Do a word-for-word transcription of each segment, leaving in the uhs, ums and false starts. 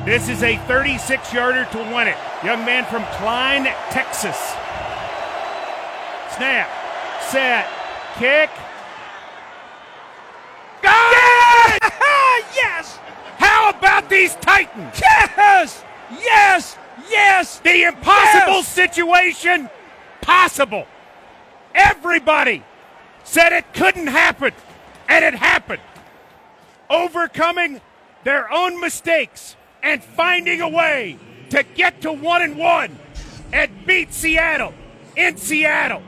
This is a thirty-six yarder to win it. Young man from Klein, Texas. Snap, set, kick. Got it! Yes! How about these Titans? Yes! Yes! Yes! The impossible Yes! situation possible. Everybody said it couldn't happen, and it happened. Overcoming their own mistakes and finding a way to get to one and one and beat Seattle in Seattle.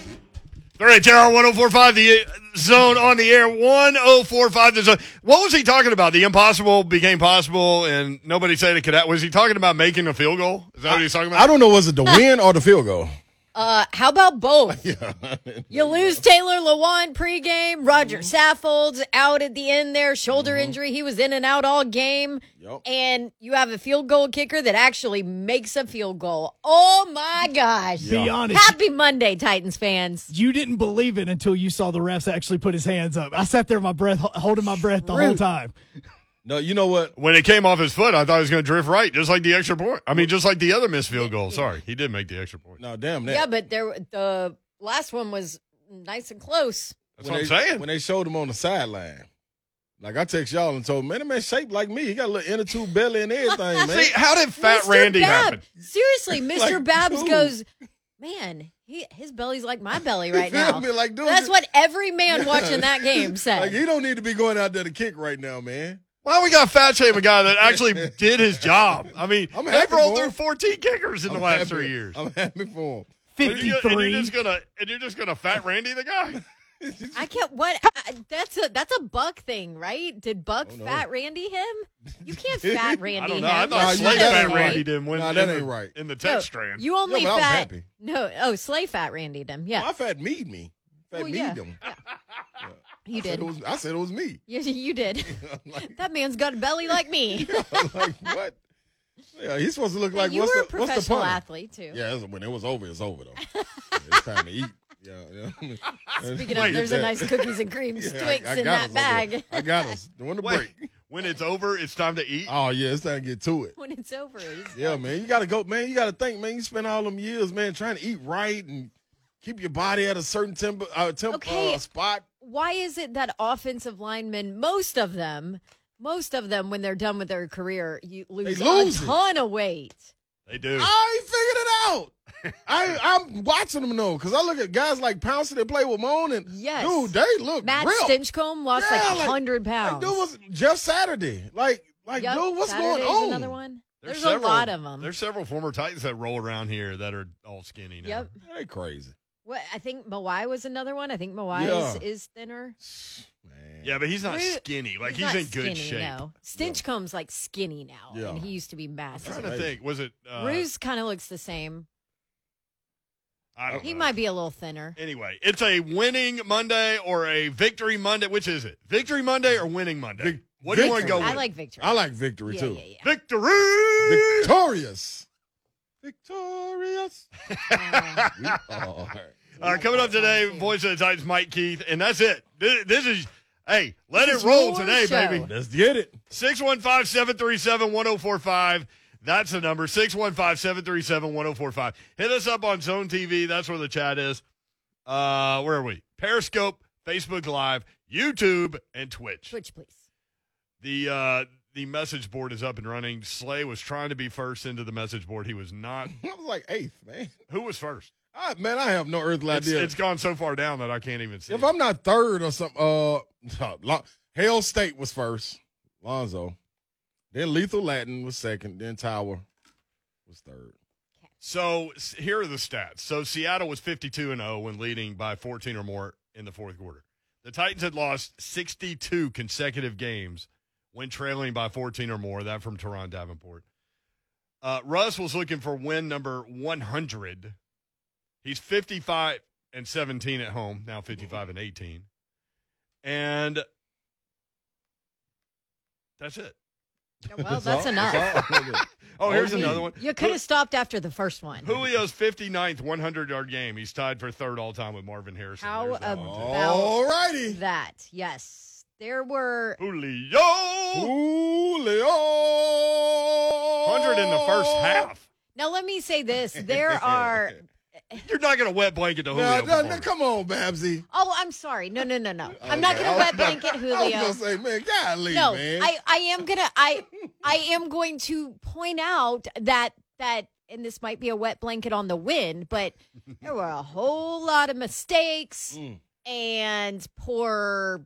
All right, J R one oh four point five, the Zone on the air, one oh four point five the Zone. What was he talking about? The impossible became possible, and nobody said it could happen. Was he talking about making a field goal? Is that I, what he's talking about? I don't know. Was it the win or the field goal? Uh, how about both? Yeah. You lose Taylor Lewan pregame. Roger Saffold's out at the end there, shoulder mm-hmm. injury. He was in and out all game. Yep. And you have a field goal kicker that actually makes a field goal. Oh, my gosh. Yeah. Be honest. Happy Monday, Titans fans. You didn't believe it until you saw the refs actually put his hands up. I sat there, my breath, holding my breath the Rude. whole time. No, you know what? When it came off his foot, I thought he was going to drift right, just like the extra point. I mean, just like the other missed field goal. Sorry, he did make the extra point. No, damn that. Yeah, but there the last one was nice and close. That's when what they, I'm saying. When they showed him on the sideline, like I text y'all and told, man, that man shaped like me. He got a little inner tube belly and everything, man. See, how did Fat Mister Randy Babb, happen? Seriously, Mister Like, Babs dude. goes, man, he his belly's like my belly right You feel now. me? Like, dude, That's just- what every man watching that game said. Like, he don't need to be going out there to kick right now, man. Why we got fat shame a guy that actually did his job? I mean, I'm they've happy rolled for through him. fourteen kickers in the I'm last happy. three years. I'm happy for him. And you- And you're fifty-three. just gonna and you're just gonna Fat Randy the guy? I can't. What? I, that's a that's a Buck thing, right? Did Buck Oh, no. fat Randy him? You can't fat Randy I don't him. know. I Nah, thought you- Slay that Fat ain't Randy right. did when Nah, in that the- ain't right. in the No, text strand. you only Yeah, but I was fat. happy. No, oh, Slay fat Randied him. Yeah, My fat meat me. Fat Well, meat yeah. him. you I said, did. it was, I said it was me. You, you did. I'm like, That man's got a belly like me. I'm like, what? Yeah, he's supposed to look like you what's were the a what's the professional punter? athlete too. Yeah, it was- when it was over, it's over though. Yeah, it's time to eat. Yeah, yeah. Speaking of, there's a nice cookies and cream Yeah, Twix I- I in got that us over bag. there. I got us. Doing the Wait, break. when it's over, it's time to eat. Oh yeah, it's time to get to it. When it's over, it's Yeah, man, you gotta go, man. You gotta think, man. You spend all them years, man, trying to eat right and keep your body at a certain temp, uh, temp Okay. uh, spot. why is it that offensive linemen, most of them, most of them, when they're done with their career, you lose, lose a it. ton of weight? They do. I ain't figured it out. I, I'm watching them though, because I look at guys like Pouncer that play with Moan, and Yes. dude, they look Matt real. Stinchcomb lost Yeah, like like- one hundred Like, pounds. dude, was Jeff Saturday. Like, like, Yep, dude, what's Saturday's going on? Another one. There's, several, a lot of them. There's several former Titans that roll around here that are all skinny now. Yep. They crazy. What I think Mawai was another one. I think Mawai Yeah. is, is thinner. Man. Yeah, but he's not Ru- skinny. Like, he's, not in good skinny, shape. No. Stinchcomb's like skinny now, Yeah. and he used to be I'm massive. trying to amazing. think. Was it? Uh, Ruse kind of looks the same. I don't He know. might be a little thinner. Anyway, it's a winning Monday or a victory Monday. Which is it? Victory Monday or winning Monday? Vic- what do you want to victory. go I with? like victory. I like victory yeah, too. yeah, yeah. Victory! Victorious. Victorious. Uh, We are. All right, coming up today, Voice of the Titans, Mike Keith, and that's it. This, this is, hey, let This it is roll your today, show. baby. Let's get it. six one five, seven three seven, one oh four five. That's the number, six one five, seven three seven, one oh four five. Hit us up on Zone T V. That's where the chat is. Uh, where are we? Periscope, Facebook Live, YouTube, and Twitch. Twitch, please. The uh, the message board is up and running. Slay was trying to be first into the message board. He was not. I was like eighth, man. Who was first? I, man, I have no earthly It's, idea. it's gone so far down that I can't even see. If it. I'm not third or something, uh, Lo- Hale State was first. Lonzo. Then Lethal Latin was second. Then Tower was third. So s- here are the stats. So Seattle was fifty-two and oh when leading by fourteen or more in the fourth quarter. The Titans had lost sixty-two consecutive games when trailing by fourteen or more. That from Teron Davenport. Uh, Russ was looking for win number one hundred. He's fifty-five and seventeen at home, now fifty-five and eighteen. And that's it. Well, that's, all- enough. all. Oh, here's Oh, another one. You could have stopped after the first one. Julio's fifty-ninth hundred-yard game. He's tied for third all-time with Marvin Harrison. How There's that about one, too. All righty. that? Yes. There were Julio! Julio. the first half. Now, let me say this. There are You're not going to wet blanket the No, Julio. no, no, performance. come on, Babsy. Oh, I'm sorry. No, no, no, no. I'm not Okay. going to wet blanket I Julio. was gonna say, man, golly, No, man. I, I am gonna I I am going to point out that that and this might be a wet blanket on the wind, but there were a whole lot of mistakes Mm. and poor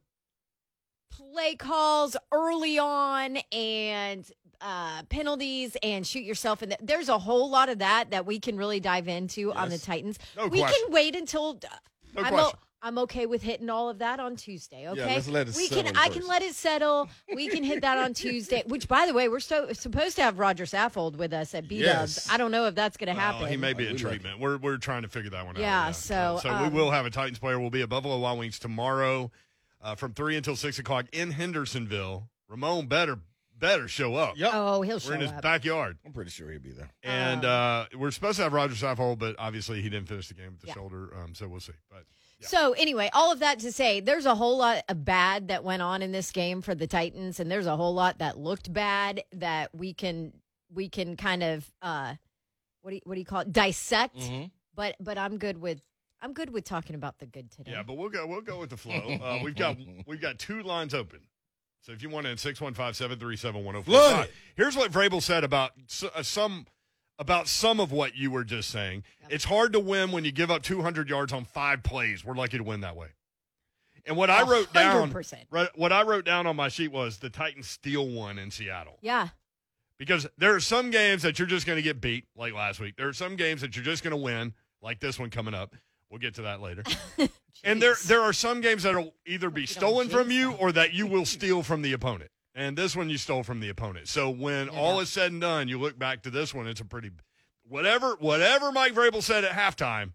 play calls early on and uh, penalties and shoot yourself in the, there's a whole lot of that that we can really dive into on the Yes. Titans. No we question. can wait until No I'm, question. I'm okay with hitting all of that on Tuesday. Okay, let's let it we settle can. I can first. let it settle. We can hit that on Tuesday. Which, by the way, we're so, supposed to have Roger Saffold with us at B Dubs. Yes. I don't know if that's going to Well, happen. he may be Oh, in we like treatment. We're we're trying to figure that one Yeah, out. so, so we um, will have a Titans player. We'll be at Buffalo Wild Wings tomorrow uh, from three until six o'clock in Hendersonville. Ramon better better show up. Yep. Oh, he'll show We're in his up. backyard. I'm pretty sure he'll be there. And uh, we're supposed to have Roger Saffold, but obviously he didn't finish the game with the Yeah. shoulder, um, so we'll see. But yeah. So anyway, all of that to say, there's a whole lot of bad that went on in this game for the Titans, and there's a whole lot that looked bad that we can we can kind of uh, what do you, what do you call it, dissect. Mhm. But but I'm good with I'm good with talking about the good today. Yeah, but we'll go. We'll go with the flow. Uh, we've got we've got two lines open. So if you want to, six one five, seven three seven, one oh four Flood five. it. Here's what Vrabel said about s- uh, some about some of what you were just saying. Yep. It's hard to win when you give up two hundred yards on five plays. We're lucky to win that way. And what I wrote down, one hundred percent. right, what I wrote down on my sheet was the Titans steal one in Seattle. Yeah. Because there are some games that you're just going to get beat, like last week. There are some games that you're just going to win, like this one coming up. We'll get to that later. And there Jeez. there are some games that will either be Get on stolen from Jay's you side. or that you will steal from the opponent. And this one you stole from the opponent. So when Yeah. all is said and done, you look back to this one, it's a pretty whatever whatever Mike Vrabel said at halftime.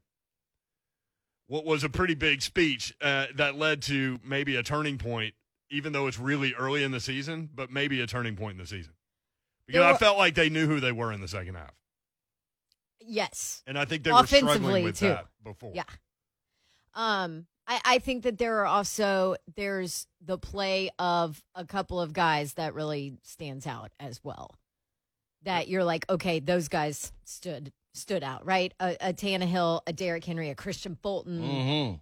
What was a pretty big speech uh, that led to maybe a turning point, even though it's really early in the season, but maybe a turning point in the season. Because There I were- felt like they knew who they were in the second half. Yes. And I think they were Offensively, struggling with too. that before. Yeah. Um, I, I think that there are also there's the play of a couple of guys that really stands out as well. That you're like, okay, those guys stood stood out, right? A, a Tannehill, a Derrick Henry, a Christian Fulton. Mm-hmm.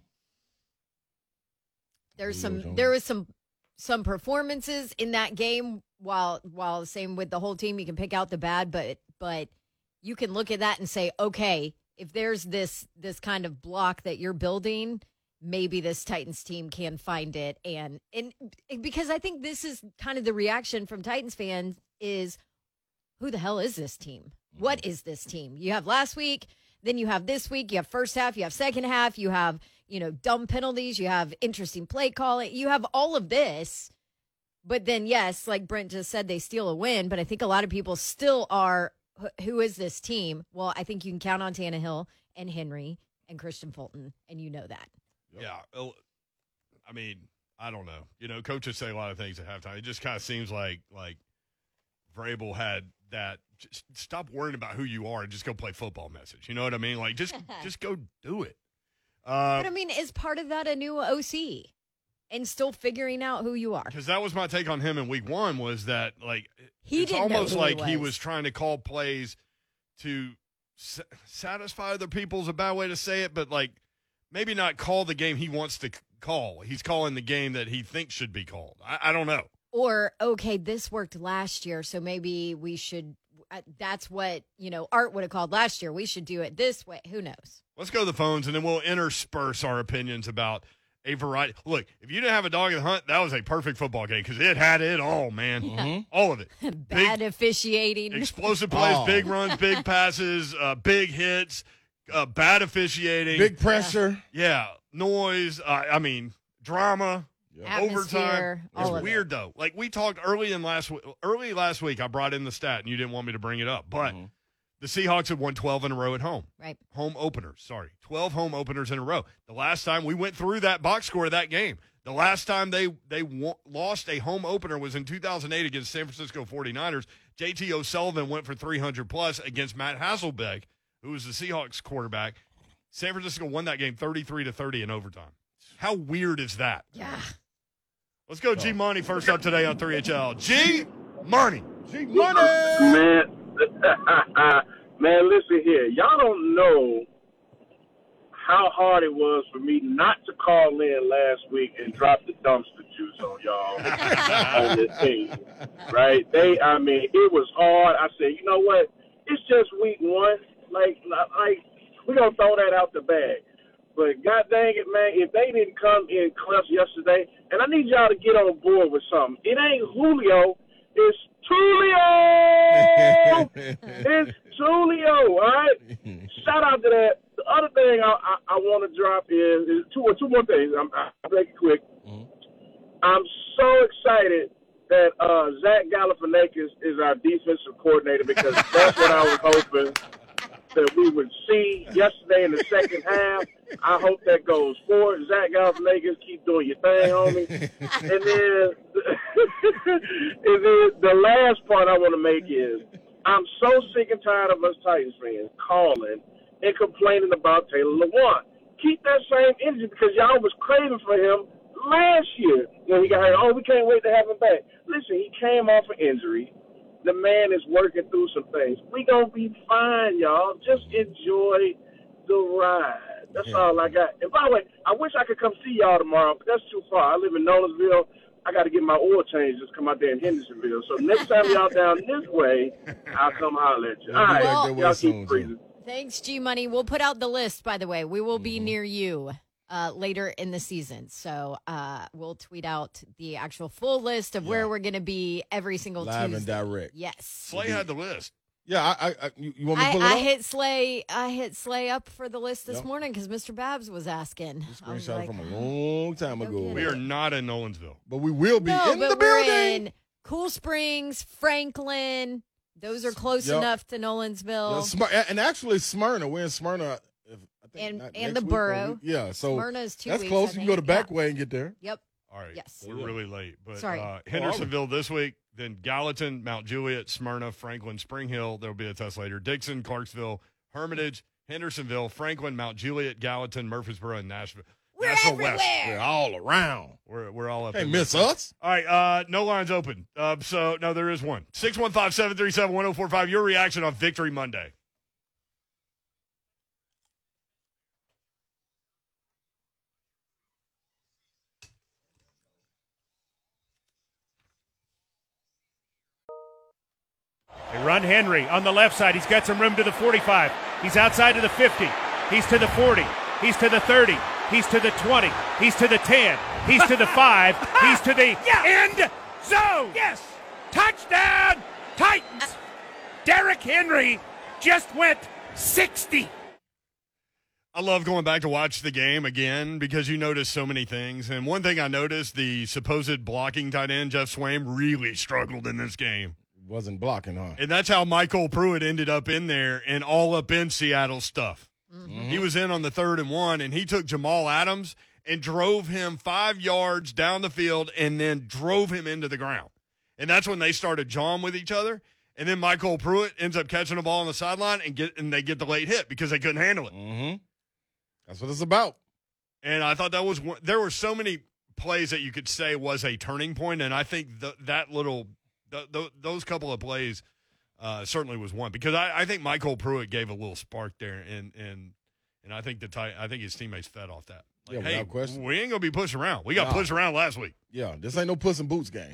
There's Julio some Jones. there was some some performances in that game. While while same with the whole team, you can pick out the bad, but but you can look at that and say, okay, if there's this this kind of block that you're building, maybe this Titans team can find it. And and because I think this is kind of the reaction from Titans fans is, who the hell is this team? What is this team? You have last week, then you have this week, you have first half, you have second half, you have, you know, dumb penalties, you have interesting play calling, you have all of this. But then, yes, like Brent just said, they steal a win. But I think a lot of people still are, "Wh- who is this team? Well, I think you can count on Tannehill and Henry and Christian Fulton, and you know that. Yeah. uh, I mean, I don't know. You know, coaches say a lot of things at halftime. It just kind of seems like like Vrabel had that just stop worrying about who you are and just go play football message. You know what I mean? Like just just go do it. Uh But I mean, is part of that a new O C and still figuring out who you are? because that was my take on him in week one was that like He it's didn't know almost who he like he was. was trying to call plays to sa- satisfy other people's a bad way to say it, but like maybe not call the game he wants to c- call. He's calling the game that he thinks should be called. I, I don't know. Or, okay, this worked last year, so maybe we should. Uh, that's what, you know, Art would have called last year. We should do it this way. Who knows? Let's go to the phones, and then we'll intersperse our opinions about a variety. Look, if you didn't have a dog in the hunt, that was a perfect football game because it had it all, man. Mhm. All of it. Bad officiating. Explosive plays, Oh. big runs, big passes, uh, big hits, uh, bad officiating. Big pressure. Yeah, noise. Uh, I mean, drama. Atmosphere, Overtime. It's all of weird though. Like we talked early in last w- early last week, I brought in the stat, and you didn't want me to bring it up, but Mhm. the Seahawks had won twelve in a row at home. Right. Home openers. Sorry, twelve home openers in a row. The last time we went through that box score of that game, the last time they they wa- lost a home opener was in two thousand eight against San Francisco forty-niners. J T O'Sullivan went for three hundred plus against Matt Hasselbeck, who was the Seahawks quarterback. San Francisco won that game thirty-three to thirty in overtime. How weird is that? Yeah. Let's go G Money first up today on three H L. G Money. G Money. Man, Man, listen here. Y'all don't know how hard it was for me not to call in last week and drop the dumpster juice on y'all on this team. Right? They, I mean, it was hard. I said, you know what? It's just week one. Like, like we're going to throw that out the bag. But God dang it, man, if they didn't come in clutch yesterday, and I need y'all to get on board with something. It ain't Julio. It's Tulio. It's Tulio, all right? Shout out to that. The other thing I, I, I want to drop is, is two, two more things. I'm, I'll make it quick. Mm-hmm. I'm so excited that uh, Zach Galifianakis is our defensive coordinator because that's what I was hoping that we would see yesterday in the second half. I hope that goes forward. Zach Galifianakis, keep doing your thing, homie. And then, and then the last part I want to make is I'm so sick and tired of us Titans fans calling and complaining about Taylor Lewan. Keep that same energy because y'all was craving for him last year when he got hurt. Oh, we can't wait to have him back. Listen, he came off an injury. The man is working through some things. We gonna be fine, y'all. Just enjoy the ride. That's yeah. all I got. And by the way, I wish I could come see y'all tomorrow, but that's too far. I live in Nolensville. I got to get my oil changed. Just come out there in Hendersonville. So next time y'all down this way, I'll come holler at you. All right, well, y'all keep breathing. Thanks, G Money. We'll put out the list, by the way. We will be mm-hmm. near you uh, later in the season. So uh, we'll tweet out the actual full list of yeah. where we're going to be every single Live Tuesday. and direct. Yes. Slay had the list. Yeah, I, I, I you, you want me to pull I, it I up? hit Slay. I hit Slay up for the list this yep. morning because Mister Babs was asking. This screenshot like, from a long time ago. We are not in Nolensville, but we will be no, in but the we're building. In Cool Springs, Franklin. Those are close yep. enough to Nolensville. Yeah, and actually, Smyrna. We're in Smyrna. If, I think and not and the week, borough. We, yeah, so Smyrna's two that's weeks, close. I You can think. go the back yeah. way and get there. Yep. All right. Yes. We're really late. But Sorry. Uh, Hendersonville this week, then Gallatin, Mount Juliet, Smyrna, Franklin, Spring Hill. There will be a test later. Dixon, Clarksville, Hermitage, Hendersonville, Franklin, Mount Juliet, Gallatin, Murfreesboro, and Nashville. We're Nashville everywhere. West. We're all around. We're, we're all up. Can't in miss there. us. All right. Uh, no lines open. Uh, so, no, there is one. six one five, seven three seven, one oh four five. Your reaction on Victory Monday. They run Henry on the left side. He's got some room to the forty-five. He's outside of the fifty. He's to the forty. He's to the thirty. He's to the twenty. He's to the ten. He's to the five. He's to the yeah. end zone. Yes. Touchdown, Titans. Derrick Henry just went sixty. I love going back to watch the game again because you notice so many things. And one thing I noticed, the supposed blocking tight end, Jeff Swaim, really struggled in this game. Wasn't blocking, huh? And that's how Michael Pruitt ended up in there and all up in Seattle stuff. Mm-hmm. He was in on the third and one, and he took Jamal Adams and drove him five yards down the field and then drove him into the ground. And that's when they started jawing with each other. And then Michael Pruitt ends up catching the ball on the sideline and get and they get the late hit because they couldn't handle it. Mm-hmm. That's what it's about. And I thought that was one, there were so many plays that you could say was a turning point, and I think the, that little the, the, those couple of plays uh, certainly was one because I, I think Michael Pruitt gave a little spark there, and and and I think the tight, I think his teammates fed off that. Like, yeah, hey, without question. We ain't gonna be pushed around. We got nah. pushed around last week. Yeah, this ain't no Puss in Boots game.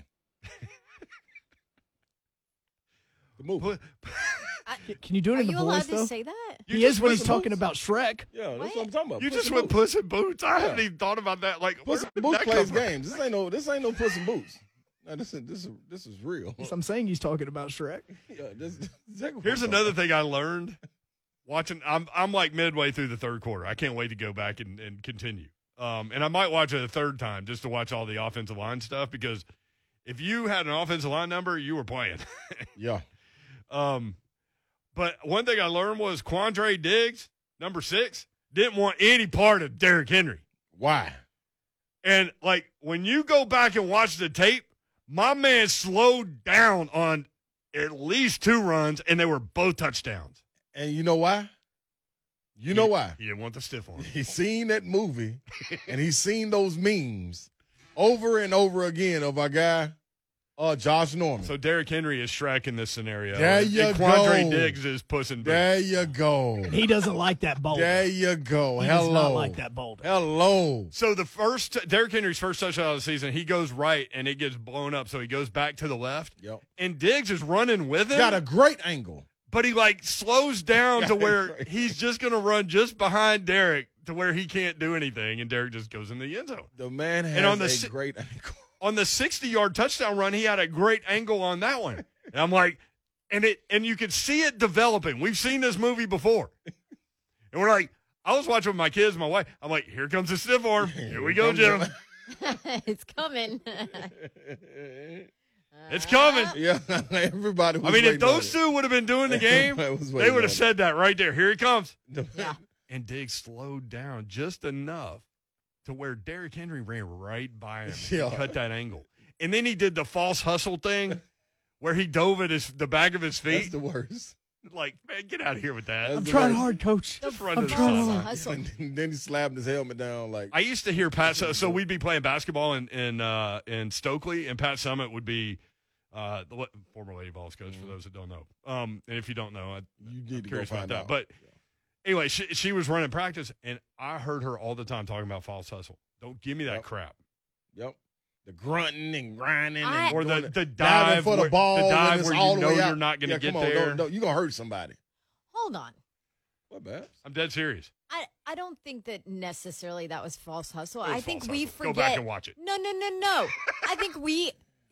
The movie. I, Can you do it Are in the you voice, allowed though? to say that? You He just is when Puss he's in talking Boots? about Shrek. Yeah, that's What? what I'm talking about. You Puss just in went Boots. Puss in Boots. I Yeah. haven't even thought about that. Like Puss where in did Boots that plays come from? games. This ain't no. This ain't no Puss in Boots. No, this is this is this is real. Yes, I'm saying he's talking about Shrek. Yeah, this, this is exactly what Here's I'm another talking thing I learned watching. I'm I'm like midway through the third quarter. I can't wait to go back and, and continue. Um, and I might watch it a third time just to watch all the offensive line stuff because if you had an offensive line number, you were playing. about. Yeah. um, but one thing I learned was Quandre Diggs, number six, didn't want any part of Derrick Henry. Why? And like when you go back and watch the tape, my man slowed down on at least two runs, and they were both touchdowns. And you know why? You He- know why? He didn't want the stiff on. He's seen that movie, and he's seen those memes over and over again of our guy Uh, Josh Norman. So Derrick Henry is Shrek in this scenario. There and, you and Quandre go. Diggs is Puss in Boots. There you go. He doesn't like that boulder. There you go. He Hello. does not like that boulder. Hello. So the first Derrick Henry's first touchdown of the season, he goes right and it gets blown up, so he goes back to the left. Yep. And Diggs is running with him. Got a great angle. But he like slows down to Got where it. he's just going to run just behind Derrick to where he can't do anything, and Derrick just goes in the end zone. The man has And on the a si- great angle. On the sixty-yard touchdown run, he had a great angle on that one. And I'm like, and it and you could see it developing. We've seen this movie before. And we're like, I was watching with my kids, my wife. I'm like, here comes the stiff arm. Here we go, Jim. It's coming. It's coming. Yeah, everybody was I mean, if waiting on those it. two would have been doing the game, Everybody was they waiting would on have it. said that right there. Here he comes. Yeah. And Diggs slowed down just enough to where Derrick Henry ran right by him Yeah. and cut that angle. And then he did the false hustle thing where he dove at his the back of his That's feet. the worst. Like, man, get out of here with that. That's I'm the trying worst. hard, Coach. Just run I'm to the trying sideline. hard. Hustle. And then he slapped his helmet down like. I used to hear Pat. So, so we'd be playing basketball in in, uh, in Stokely, and Pat Summitt would be uh, the le- former Lady Vols coach. For those that don't know, um, and if you don't know, I, You need I'm to go curious about find that. out. But anyway, she she was running practice, and I heard her all the time talking about false hustle. Don't give me that Yep. crap. Yep. The grunting and grinding I- and Or the, doing the diving dive for the where, ball, the when dive it's where all you the know way out. you're not going to yeah, get come on, there. Don't, don't, you're gonna hurt somebody. Hold on. What bad? I'm dead serious. I, I don't think that necessarily that was false hustle. It was I think false we hustle. forget. Go back and watch it. No, no, no, no. I think we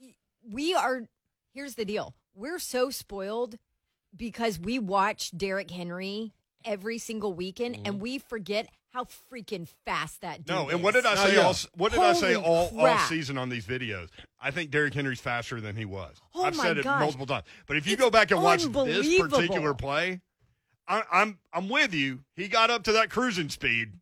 we are. Here's the deal. We're so spoiled because we watch Derrick Henry every single weekend, and we forget how freaking fast that dude No, and is. what did I Oh, say? yeah. All, what did I say Holy all, all crap. season on these videos? I think Derrick Henry's faster than he was. Oh, I've my said it gosh. multiple times. But if you It's go back and watch this unbelievable. particular play, I, I'm I'm with you. He got up to that cruising speed.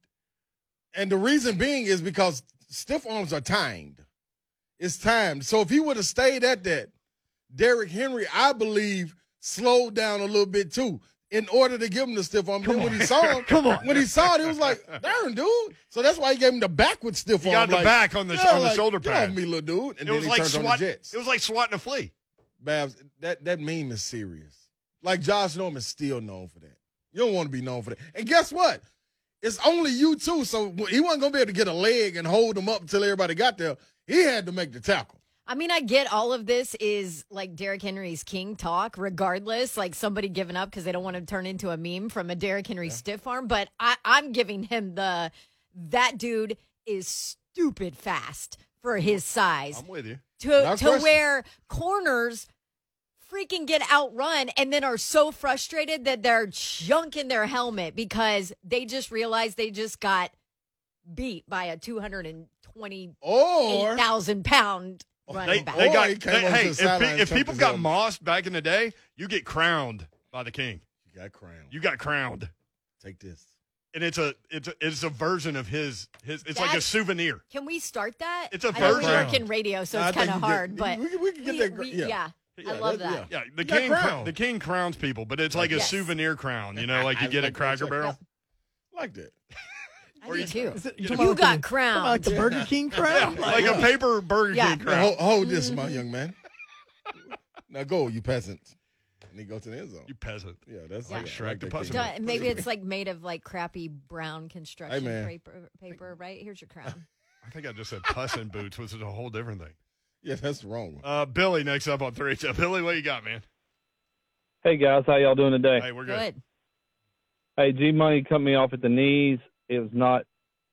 And the reason being is because stiff arms are timed. It's timed. So if he would have stayed at that, Derrick Henry, I believe, slowed down a little bit too in order to give him the stiff arm. Then when he saw him, Come on. when he saw it, he was like, darn, dude. So that's why he gave him the backward stiff He arm. got the like, back on the yeah, on the like, shoulder get pad. off me, little dude. And It then was he like turned on swat, the Jets. It was like swatting a flea. Babs, that, that meme is serious. Like Josh Norman's still known for that. You don't want to be known for that. And guess what? It's only you too. So he wasn't going to be able to get a leg and hold him up until everybody got there. He had to make the tackle. I mean, I get all of this is like Derrick Henry's king talk, regardless, like somebody giving up because they don't want to turn into a meme from a Derrick Henry stiff arm. But I, I'm giving him the that dude is stupid fast for his size I'm with you. to No to question. where corners freaking get outrun and then are so frustrated that they're chunking their helmet because they just realized they just got beat by a two hundred twenty-eight Or thousand pound running They, back. they Or got he came they- over to hey, the if, sideline pe- and if chunked people his got helmet. mossed back in the day, you get crowned by the king. you got crowned. You got crowned. Take this. And it's a it's a, it's a version of his his it's like a That's- souvenir. Can we start that? It's a I know we version. work in radio, so I it's think kind of you get- hard, but we can- we can get that gr- we- yeah. yeah, Yeah, I love that- that. Yeah, the You got king crowned. the king crowns people, but it's like a Yes. souvenir crown, you know, like you I get like at that. Cracker It's like- Barrel. Like that. I do too. Is it- You, talking about got like the- crowned. talking about like the Burger King crown? Like a paper Burger Yeah. King Now, crown. hold, hold this, Mm-hmm. my young man. Now go, you peasant. And he go to the end zone. You peasant. Yeah, that's Yeah. like Shrek the that peasant. king. Duh, maybe it's like made of like crappy brown construction Hey, man. paper, paper, right? Here's your crown. I think I just said puss in boots, which is a whole different thing. Yeah, that's the wrong one. Uh, Billy next up on three. Billy, what you got, man? Hey guys, how y'all doing today? Hey, we're good. Good. Hey, G Money cut me off at the knees. It was not.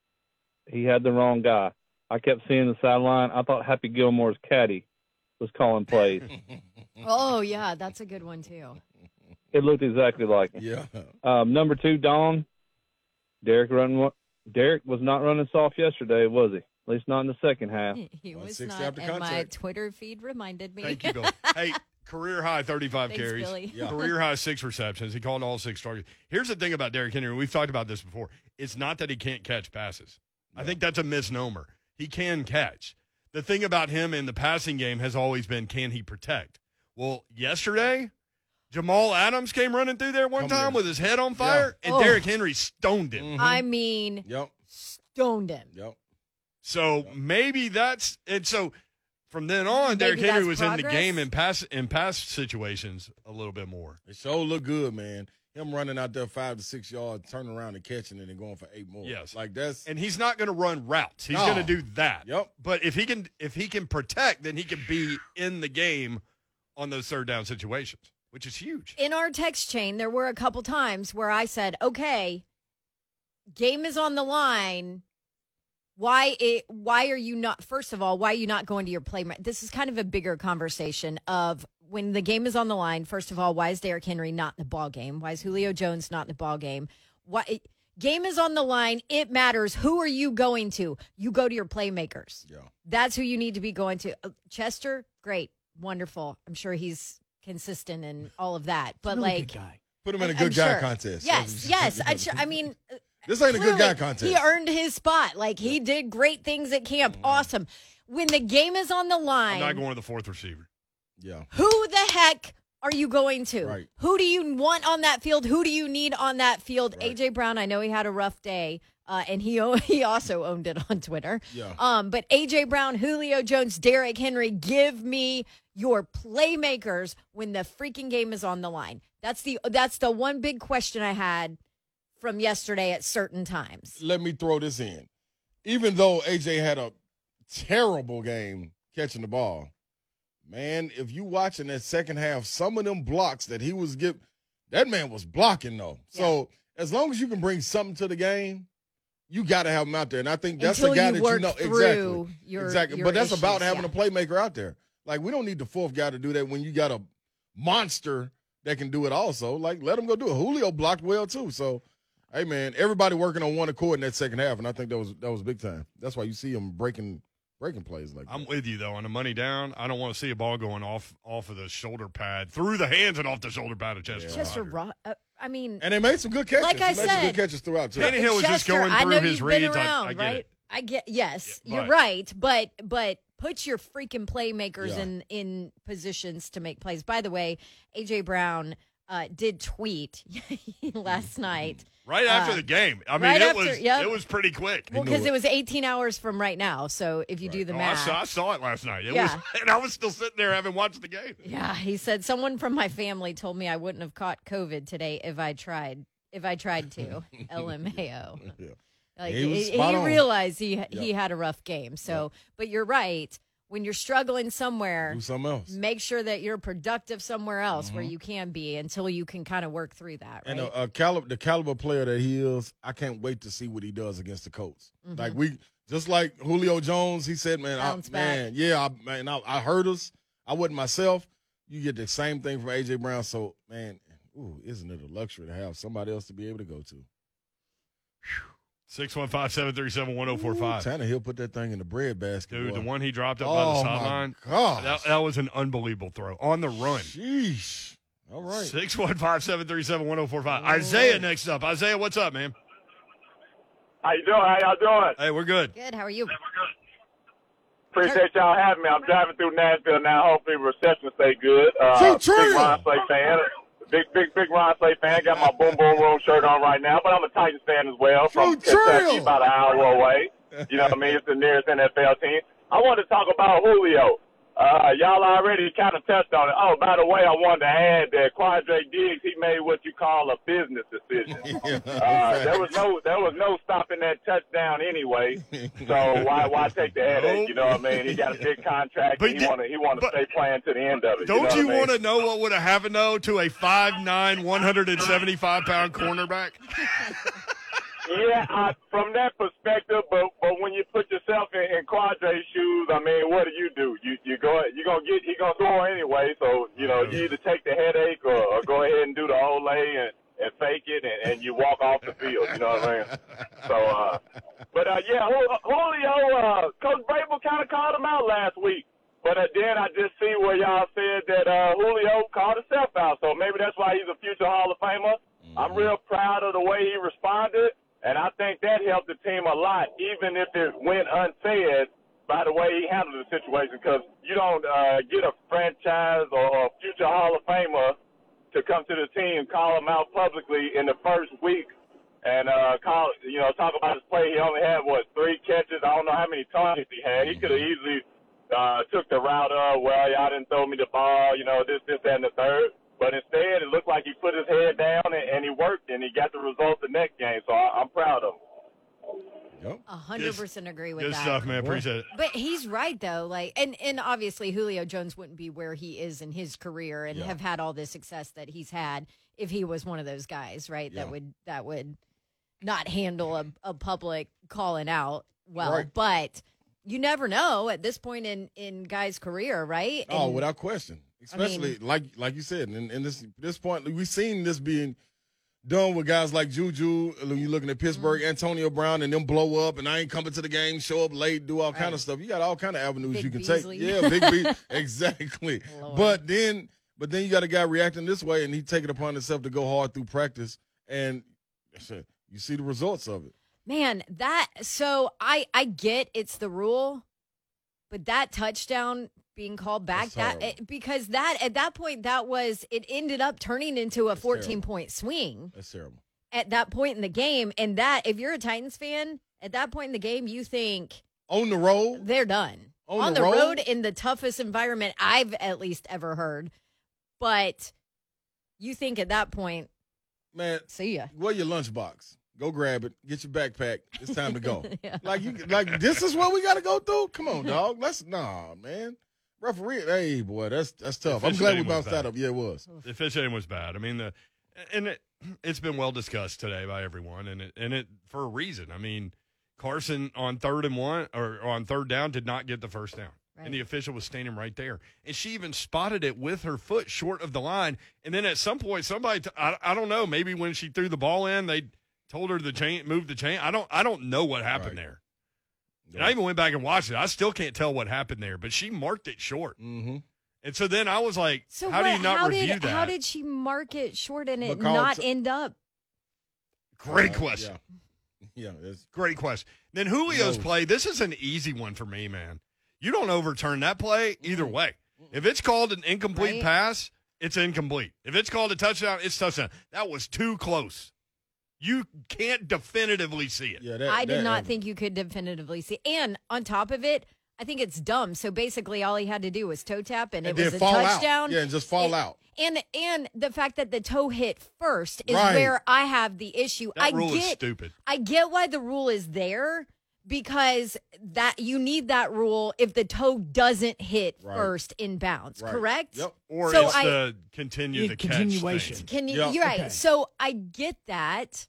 He had the wrong guy. I kept seeing the sideline. I thought Happy Gilmore's caddy was calling plays. Oh yeah, that's a good one too. It looked exactly like him. Yeah. Um, number two, Dawn. Derek run. Derek was not running soft yesterday, was he? At least not in the second half. He Well, was sixty not, after and my contract. Twitter feed reminded me. Thank you, Billy. Hey, career high thirty-five Thanks, carries. Billy. Yeah. Career high six receptions. He called all six targets. Here's the thing about Derrick Henry. We've talked about this before. It's not that he can't catch passes. I think that's a misnomer. He can catch. The thing about him in the passing game has always been, can he protect? Well, yesterday, Jamal Adams came running through there one Come time here. with his head on fire, and Oh. Derrick Henry stoned him. Mhm. I mean, Yep. stoned him. Yep. So maybe that's and so from then on, Maybe Derrick Henry that's was in the progress? game in pass in pass situations a little bit more. It sure look good, man. Him running out there five to six yards, turning around and catching it and going for eight more. Yes. Like that's And he's not going to run routes. He's No. going to do that. Yep. But if he can if he can protect, then he can be in the game on those third down situations, which is huge. In our text chain, there were a couple times where I said, okay, game is on the line. Why it, why are you not, first of all, why are you not going to your play? This is kind of a bigger conversation of when the game is on the line. First of all, why is Derrick Henry not in the ball game? Why is Julio Jones not in the ball game? Why game is on the line. It matters. Who are you going to? You go to your playmakers. yeah. That's who you need to be going to. Uh, Chester, great, wonderful. I'm sure he's consistent and all of that. But Really like, good guy. Put him in a I'm good guy sure. contest. Yes, yes. I, I mean, uh, This ain't a good guy clearly, contest. He earned his spot. Like he did great things at camp. Awesome. When the game is on the I'm line, not going to the fourth receiver. yeah. who the heck are you going to? Right. Who do you want on that field? Who do you need on that field? Right. A J Brown, I know he had a rough day, uh, and he o- he also owned it on Twitter. Yeah. Um, but A J Brown, Julio Jones, Derrick Henry, give me your playmakers when the freaking game is on the line. That's the that's the one big question I had from yesterday at certain times. Let me throw this in. Even though A J had a terrible game catching the ball, man, if you watching that second half, some of them blocks that he was give, that man was blocking though. So as long as you can bring something to the game, you got to have him out there. And I think that's Until the guy you that work you know through exactly. your- exactly. your But that's issues, about having yeah. a playmaker out there. Like we don't need the fourth guy to do that when you got a monster that can do it also. Like let him go do it. Julio blocked well too. So hey man, everybody working on one accord in that second half, and I think that was that was big time. That's why you see him breaking breaking plays like I'm that. with you though. On the money down, I don't want to see a ball going off off of the shoulder pad, through the hands and off the shoulder pad of Chester. Chester, Rogers. Ro- uh, I mean, And they made some good catches. Like I They made some said, good catches throughout too. Tannehill was just Chester, going I through know his you've been reads. I- around, I get right? it. I get yes, Yeah, you're but- right, but but put your freaking playmakers Yeah. in in positions to make plays. By the way, A J Brown uh, did tweet last night. Right after Uh, the game. I mean, right it after- was yep. it was pretty quick. Well, knew because it. it was eighteen hours from right now. So if you do the Oh, I, math, saw, I saw it last night. It Yeah. was, and I was still sitting there having watched the game. yeah, he said someone from my family told me I wouldn't have caught COVID today if I tried. If I tried to, L M A O. Yeah. Like He was he, spot he on. realized he he Yeah. had a rough game. So, but you're right. When you're struggling somewhere, Do something else. make sure that you're productive somewhere else where you can be until you can kind of work through that. Right? And a, a caliber, the caliber player that he is, I can't wait to see what he does against the Colts. Mm-hmm. Like we, just like Julio Jones, he said, "Man, I, Bounce back. man, yeah, I, man, I, I heard us. I wasn't myself. You get the same thing from A J Brown. So, man, ooh, isn't it a luxury to have somebody else to be able to go to? six one five, seven three seven, one oh four five. Tannehill put that thing in the bread basket. Dude, boy. the one he dropped up by Oh the my sideline. gosh. That, that was an unbelievable throw on the run. Sheesh. All right. six one five, seven three seven, one oh four five. Isaiah next up. Isaiah, what's up, man? How you doing? How y'all doing? Hey, we're good. Good. How are you? Appreciate y'all having me. I'm driving through Nashville now. Hopefully reception stay good. Uh, So big true. Ron Slay fan. Big, big, big Ron Slay fan. Got my Boom Boom Room shirt on right now, but I'm a Titans fan as well from So true. Kentucky, about an hour away. You know what I mean? It's the nearest N F L team. I want to talk about Julio. Uh, y'all already kind of touched on it. Oh, by the way, I wanted to add that Quadre Diggs, he made what you call a business decision. Uh, there was no, there was no stopping that touchdown anyway. So why, why take the headache? You know what I mean? He got a big contract. But And he did- want to, he want to but- stay playing to the end of it. Don't know you what I mean? want to know what would have happened, though, to a five nine, one hundred seventy-five pound cornerback? Yeah, I, from that perspective, but but when you put yourself in, in Quadre's shoes, I mean, what do you do? You you go you gonna get he gonna score anyway, so you know you either take the headache or, or go ahead and do the Olay and, and fake it, and, and you walk off the field. You know what I mean? So, uh, but uh, yeah, Julio, uh, Coach Vrabel kind of called him out last week, but uh, then I just see where y'all said that uh, Julio called himself out, so maybe that's why he's a future Hall of Famer. I'm real proud of the way he responded. And I think that helped the team a lot, even if it went unsaid by the way he handled the situation, because you don't uh, get a franchise or a future Hall of Famer to come to the team, call him out publicly in the first week, and uh, call you know talk about his play. He only had what three catches. I don't know how many targets he had. He could have easily uh, took the route of, well, y'all didn't throw me the ball, you know, this, this, that, and the third. But instead, it looked like he put his head down and, and he worked, and he got the result the next game. So I, I'm proud of him. Yep. A hundred percent agree with Good that. stuff, man. Appreciate it. But he's right though, like, and and obviously Julio Jones wouldn't be where he is in his career and Yeah. have had all the success that he's had if he was one of those guys, right? Yeah. That would that would not handle a, a public calling out well. Right. But you never know at this point in in guys' career, right? Oh, And- without question. Especially like like you said, in, in this this point, we've seen this being done with guys like Juju. When you're looking at Pittsburgh, Mm-hmm. Antonio Brown, and them blow up, and I ain't coming to the game, show up late, do all kind Right. of stuff. You got all kind of avenues Big you can Beasley. take. Yeah, Big B, exactly. Lord. But then, but then you got a guy reacting this way, and he take it upon himself to go hard through practice, and you see the results of it. Man, that so I I get it's the rule, but that touchdown being called back That's that horrible. it, because that at that point that was it ended up turning into a That's fourteen terrible. point swing That's terrible. at that point in the game, and that if you're a Titans fan at that point in the game you think On the road, they're done On the, the road? road? in the toughest environment I've at least ever heard, but you think at that point, man. see ya. Wear your lunchbox. Go grab it. Get your backpack. It's time to go. Yeah. Like you, like this is what we got to go through. Come on, dog. Let's nah, man. Referee, hey boy, that's that's tough. I'm glad we Officiating was bounced that bad. up. Yeah, it was. The officiating was bad. I mean, the and it, it's been well discussed today by everyone, and it and it for a reason. I mean, Carson on third and one or on third down did not get the first down, Right. and the official was standing right there, and she even spotted it with her foot short of the line. And then at some point, somebody t- I, I don't know, maybe when she threw the ball in, they told her the chain move the chain. I don't I don't know what happened Right. there. And I even went back and watched it. I still can't tell what happened there, but she marked it short. Mm-hmm. And so then I was like, So how what, do you not how review did that? how did she mark it short and it Because- not end up? Great Uh, question. Yeah, yeah. It's, Great question. Then Julio's Knows. play, this is an easy one for me, man. You don't overturn that play either way. If it's called an incomplete Right. pass, it's incomplete. If it's called a touchdown, it's touchdown. That was too close. You can't definitively see it. yeah. That, I did that- not think you could definitively see. And on top of it, I think it's dumb. So basically, all he had to do was toe tap, and, And it was then a fall out. touchdown. Yeah, and just fall And- out. And and the fact that the toe hit first is Right. where I have the issue. That I rule get, is stupid. I get why the rule is there because that you need that rule if the toe doesn't hit Right. first in bounds. Right. Correct? Yep. Or So it's I- the continue Yeah, the catch continuation. thing. Can you? Yeah. You're right. Okay. So I get that,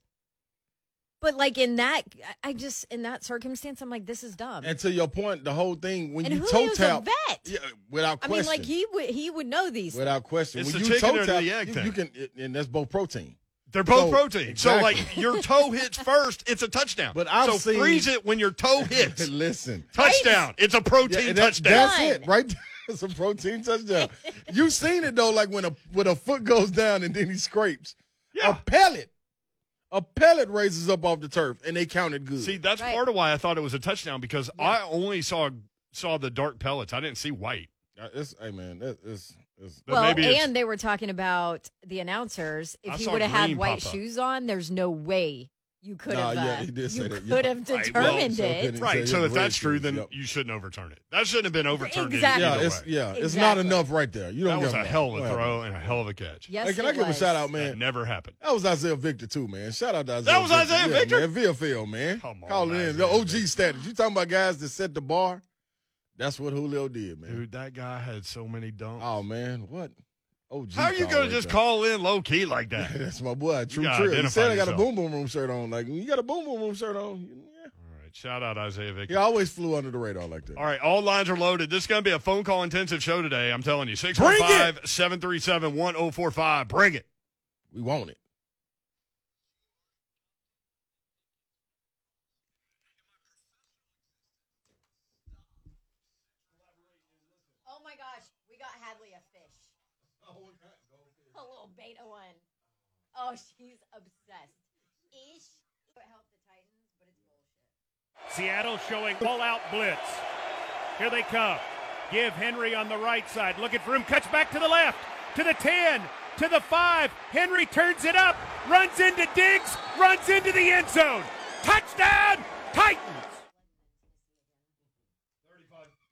but like in that, I just in that circumstance, I'm like, this is dumb. And to your point, the whole thing when And you toe Julio's a tap, vet. yeah, without I question. mean, like he would he would know these. without question. It's when the you chicken toe or the tap, egg you, thing. you can, and that's both protein. They're both So, protein. exactly. So, like, your toe hits first, it's a touchdown. But I've so seen- freeze it when your toe hits. Listen, Touchdown. It's a protein Yeah, and that- touchdown. That's Done. it, right? there. It's a protein touchdown. You've seen it though, like when a when a foot goes down and then he scrapes. Yeah. A pellet, a pellet raises up off the turf, and they counted good. See, that's Right. part of why I thought it was a touchdown because I only saw saw the dark pellets. I didn't see white. Uh, it's, hey man, that, it's, it's But well, maybe it's- and they were talking about the announcers. I If he saw would have had green white pop up. shoes on, there's no way you could Nah, have. Uh, yeah, he did say you that. could Yeah. have Right, well, determined so it. could- Right. Yeah, So yeah, if that's red true, shoes, then yep. you shouldn't overturn it. That shouldn't have been overturned. Exactly. yeah, Either it's way. yeah, it's not Exactly. enough right there. You don't That was get a enough. hell of a Whatever. throw and a hell of a catch. Yes, Hey, can I it give him a was. shout out, That man? never happened. That was Isaiah Victor too, man. Shout out to Isaiah. That was Victor. Isaiah Yeah, Victor? man. V F L, man. Come on, Calling in the Isaiah O G status. You talking about guys that set the bar? That's what Julio did, man. Dude, that guy had so many dunks. Oh man, what? O G. How are you call going right to just there. call in low key like that? That's my boy, True gotta Trill. He identify said I got a yourself. boom boom room shirt on. Like when you got a boom boom room shirt on, yeah. All right. Shout out Isaiah Victor. He always flew under the radar like that. All right, all lines are loaded. This is going to be a phone call intensive show today. I'm telling you. six Bring one it! five, seven three seven, one oh four five. Bring it. We want it. Oh my gosh, we got Hadley a fish. A little beta one. Oh, she's obsessed. Ish. It helped the Titans, but it's bullshit. Seattle showing all-out blitz. Here they come. Give Henry on the right side. Looking for him. Cuts back to the left. To the ten. To the five. Henry turns it up. Runs into Diggs. Runs into the end zone. Touchdown, Titans.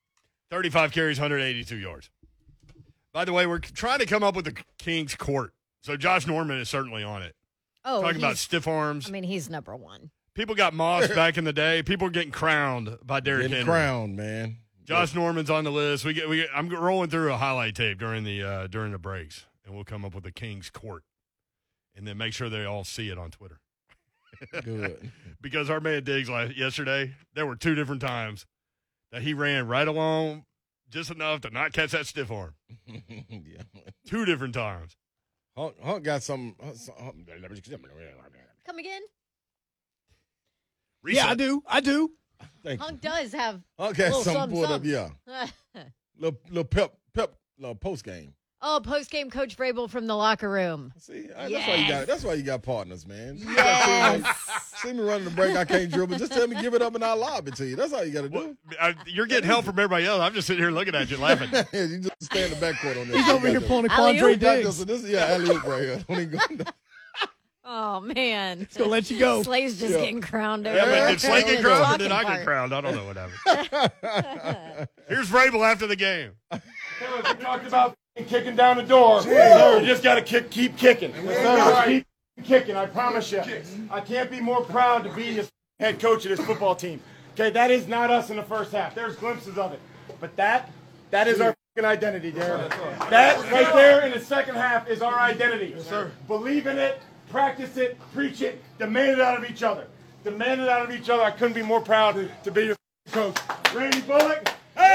thirty-five carries, one hundred eighty-two yards. By the way, we're trying to come up with the King's Court. So Josh Norman is certainly on it. Oh, Talking about he's- stiff arms. I mean, he's number one. People got mossed back in the day. People were getting crowned by Derrick Getting Henry. crowned, man. Josh Norman's on the list. We get. We. Get, I'm rolling through a highlight tape during the uh, during the breaks, and we'll come up with the King's Court, and then make sure they all see it on Twitter. Good. Because our man Diggs last, yesterday, there were two different times that he ran right along just enough to not catch that stiff arm. Yeah. Two different times. Hunt, Hunt got some. Hunt, Hunt, Come again? Reset. Yeah, I do. I do. Thank Hunk you. does have Hunt got little something something, pulled up. something. Yeah. Little, little pep, pep, little post game. Oh, post game Coach Vrabel from the locker room. See, I, that's why you got. Yes. That's why you got partners, man. You Yes. got see, me, see me running the break. I can't dribble. Just tell me, give it up, and I'll lob it to you. That's all you got to do. Well, I, you're getting help from everybody else. I'm just sitting here looking at you laughing. You just stay in the backcourt on this. He's over here pulling a Alley-oop. Quandre You got Diggs. this. This is yeah, alley oop right here. Don't even go. Oh, man. He's gonna let you go. Slay's just Yeah. getting crowned over Yeah, but there. did Slay get The crowned or talking did I part. get crowned? I don't know what happened. Here's Vrabel after the game. We talked about kicking down the door. Sir, you just got to kick, keep kicking. Just keep kicking, I promise you. I can't be more proud to be the head coach of this football team. Okay, that is not us in the first half. There's glimpses of it. But that, that is our fucking identity, Darren. That right there in the second half is our identity. Sir. Believe in it, practice it, preach it, demand it out of each other. Demand it out of each other. I couldn't be more proud to be your coach. Randy Bullock.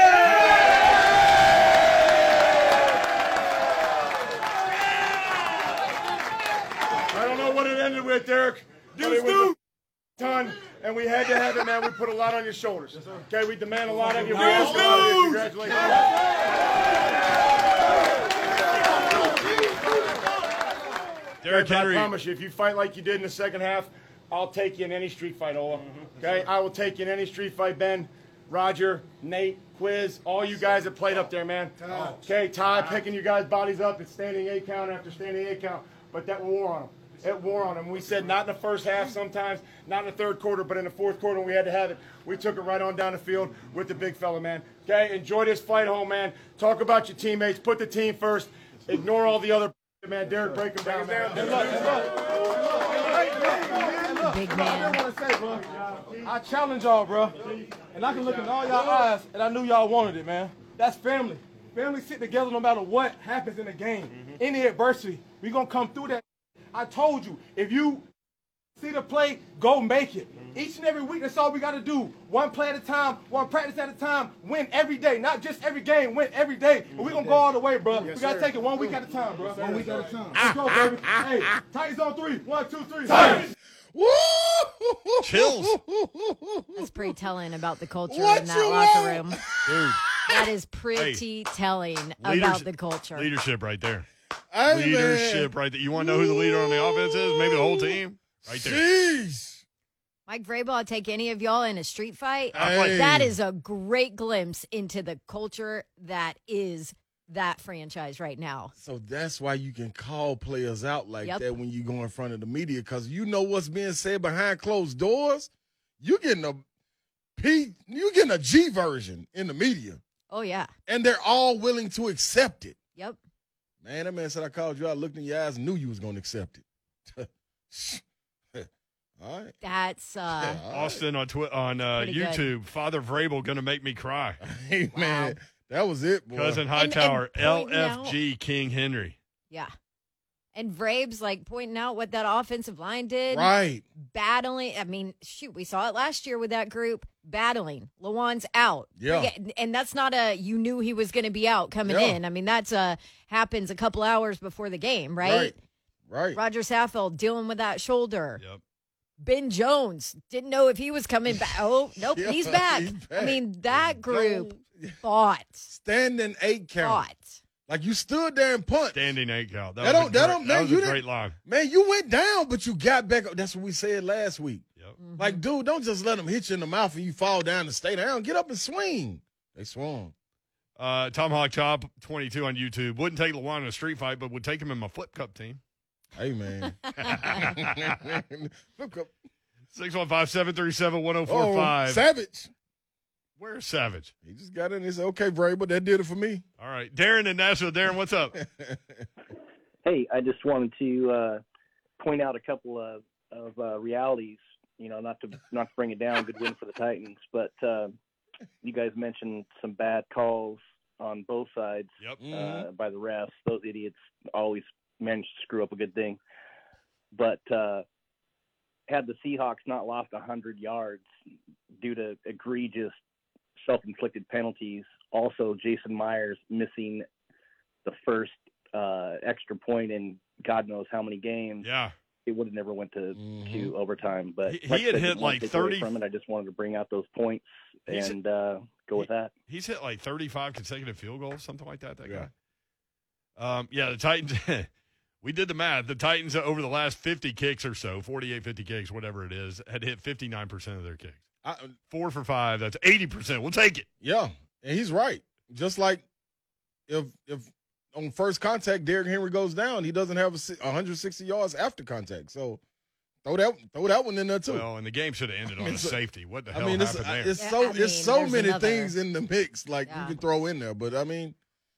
I don't know what it ended with, Derek. But it was a ton, and we had to have it, man. We put a lot on your shoulders. Okay, we demand a lot of you. We ask a lot of you. Congratulations. Derrick I Henry. promise you, if you fight like you did in the second half, I'll take you in any street fight, Ola. Okay, I will take you in any street fight, Ben, Roger, Nate, Quiz, all you guys that played up there, man. Okay, Ty picking you guys' bodies up and standing eight count after standing eight count, but that wore on them. It wore on them. We said not in the first half sometimes, not in the third quarter, but in the fourth quarter when we had to have it. We took it right on down the field with the big fella, man. Okay, enjoy this flight home, man. Talk about your teammates. Put the team first. Ignore all the other man. Derek, break them down, man. Good luck, good luck. Big man. I want to say, bro, I challenge y'all, bro. And I can look in all y'all eyes, and I knew y'all wanted it, man. That's family. Family sit together no matter what happens in the game. Any adversity, we going to come through that. I told you, if you see the play, go make it. Each and every week, that's all we got to do. One play at a time, one practice at a time, win every day. Not just every game, win every day. But we're going to go all the way, bro. we got to take it one week at a time, bro. One week at a time. Let's go, baby. Hey, Titans on three. One, two, three. Titans! Woo! Chills. That's pretty telling about the culture What in that you locker want? room. Dude, That is pretty telling about leaders- the culture. leadership right there. Hey, Leadership right there. You want to know who the leader on the offense is? Maybe the whole team? Right there. Jeez. Mike Vrabel, I'll take any of y'all in a street fight. Hey. That is a great glimpse into the culture that is that franchise right now. So that's why you can call players out like Yep. that when you go in front of the media, because you know what's being said behind closed doors. You getting a P, you getting a G version in the media, Oh, yeah. and they're all willing to accept it. Yep. Man, that man said I called you out, looked in your eyes, and knew you was going to accept it. All right. That's, uh, Yeah, all right. Austin on twi- on uh, Pretty good. YouTube. Father Vrabel gonna make me cry. Hey, man, that was it, boy. Cousin and Hightower, L pointing F G King Henry. yeah. And Vrabes, like, pointing out what that offensive line did. Right. Battling. I mean, shoot, we saw it last year with that group. Battling. Lawan's out. Yeah. Forget- and that's not a, you knew he was going to be out coming Yeah. in. I mean, that's a, happens a couple hours before the game, right? Right. Right. Roger Saffold dealing with that shoulder. Yep. Ben Jones didn't know if he was coming back. Oh, nope, Yeah, he's, back. he's I back. mean, that group Don't- fought. Standing eight count. Fought. Like you stood there and punched. Standing eight count. That, That was don't- a that great, don't- that man, was you a didn't- great line. Man, you went down, but you got back up. That's what we said last week. Yep. Mm-hmm. Like, dude, don't just let them hit you in the mouth and you fall down and stay down. Get up and swing. They swung. Uh, Tomahawk Chop twenty-two on YouTube. Wouldn't take Lawan in a street fight, but would take him in my flip cup team. Hey, man. Look up. six one five, seven three seven, one oh Oh, four five. Savage. Where's Savage? He just got in and said, okay, Bray, but that did it for me. All right. Darren in Nashville. Darren, what's up? Hey, I just wanted to uh, point out a couple of, of uh, realities, you know, not to not to bring it down, good win for the Titans, but uh, you guys mentioned some bad calls on both sides Yep. uh, Mhm. by the refs. Those idiots always manage to screw up a good thing. But uh, had the Seahawks not lost one hundred yards due to egregious self-inflicted penalties, also Jason Myers missing the first uh, extra point in God knows how many games, Yeah. it would have never went to, Mhm. to overtime. But He- he like I had said, hit you won't like take away thirty from it. I just wanted to bring out those points He's- and uh, go with that. He's hit like thirty-five consecutive field goals, something like that, that Yeah. guy. Um, yeah, the Titans, we did the math. The Titans, uh, over the last fifty kicks or so, forty-eight, fifty kicks, whatever it is, had hit fifty-nine percent of their kicks. I, Four for five, that's eighty percent. We'll take it. yeah, and he's right. Just like if if on first contact, Derrick Henry goes down, he doesn't have a si- one hundred sixty yards after contact. So throw that throw that one in there too. Well, and the game should have ended I on mean, a so- safety. What the I hell mean, it's, happened uh, there? it's Yeah, so I it's mean, so there's many another- things in the mix like Yeah. you can throw in there. But I mean,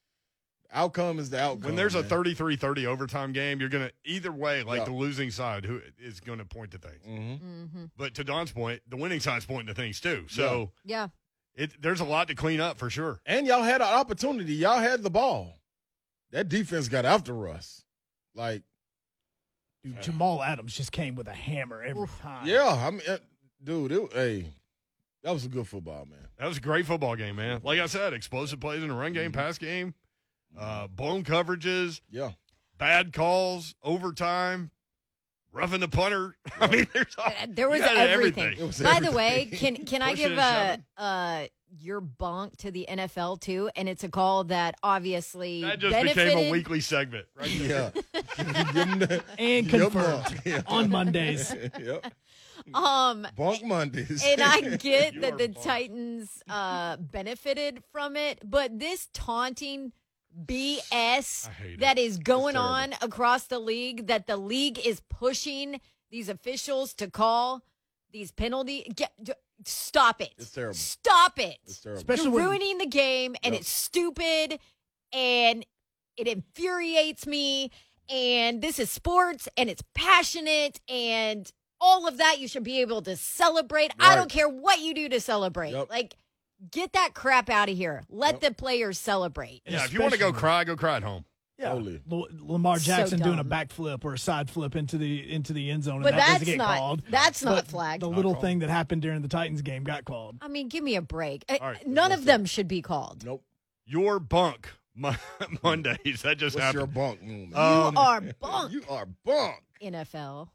outcome is the outcome. when there's a man. thirty-three thirty overtime game, you're going to, either way, like Yeah. the losing side who is going to point to things. Mhm. Mm-hmm. But to Don's point, the winning side's pointing to things too. So Yeah. it, there's a lot to clean up for sure. And y'all had an opportunity. Y'all had the ball. That defense got after us. Like, Dude, Jamal Adams just came with a hammer every time. yeah, I mean, uh, dude, it, hey, that was a good football, man. That was a great football game, man. Like I said, explosive plays in the run game, Mm-hmm. pass game, uh, blown coverages, Yeah. bad calls, overtime, roughing the punter. I mean, there's all, Uh, There was you had everything. It was By the everything. way, can can I Pushing give and a shoving. uh your bonk to the N F L too? And it's a call that obviously that just benefited. became a weekly segment, right? there. Yeah. Give 'em that- And give 'em confirmed up. Yeah. on Mondays. Yep. Um, Bonk Mondays. and I get You that are the bonked. Titans uh benefited from it, but this taunting B S I hate that it. is going terrible. on across the league, that the league is pushing these officials to call these penalty. Get, d- stop it! It's terrible. Stop it! It's terrible. Especially You're when- ruining the game, and Yep. it's stupid, and it infuriates me. And this is sports, and it's passionate, and all of that you should be able to celebrate. I Right. don't care what you do to celebrate. Yep. Like, get that crap out of here. Let Yep. the players celebrate. Yeah, if you want to go Especially- cry, go cry at home. Yeah, Totally. L- Lamar So Jackson doing a dumb. backflip or a side flip into the into the end zone, But and that doesn't that's get not called. that's not But flagged. The Not little called. thing that happened during the Titans game got called. I mean, give me a break. Uh, All right, None what's of them should be called. Nope. Your bunk Mon- Mondays. That just What's happened. your bunk move? You Um, are bunk, You are bunk. N F L.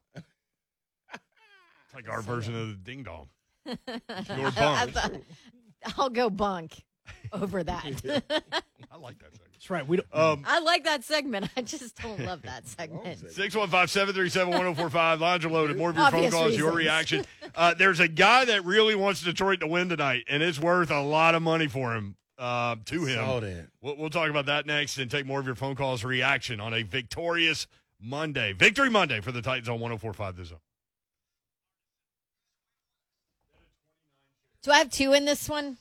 It's like our version of the ding dong. Your I bunk. thought- I'll go bunk over that. I like that segment. That's right. We don't. Um, I like that segment. I just don't love that segment. six one five, seven three seven, one oh four five. Lines are loaded. More of your Obvious phone calls, your reasons. reaction. Uh, there's a guy that really wants Detroit to win tonight, and it's worth a lot of money for him, uh, to him. Saw that. We'll, we'll talk about that next and take more of your phone calls, reaction on a victorious Monday. Victory Monday for the Titans on one oh four five The Zone. Do I have two in this one?